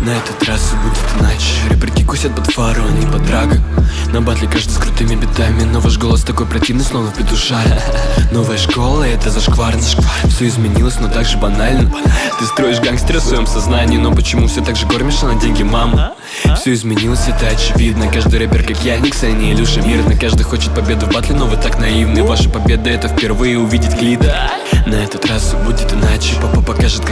На этот раз все будет иначе. Рэперки кусят под фару, а не под драго. На батле каждый с крутыми битами, но ваш голос такой противный, словно в петушаре. Новая школа — это зашкварно. Все изменилось, но так же банально. Ты строишь гангстера в своем сознании, но почему все так же кормишь на деньги маму? Все изменилось, это очевидно. Каждый рэпер, как я, Никсани, Илюша Мирно. Каждый хочет победу в батле, но вы так наивны. Ваша победа — это впервые увидеть клип. На этот раз все будет иначе. Папа покажет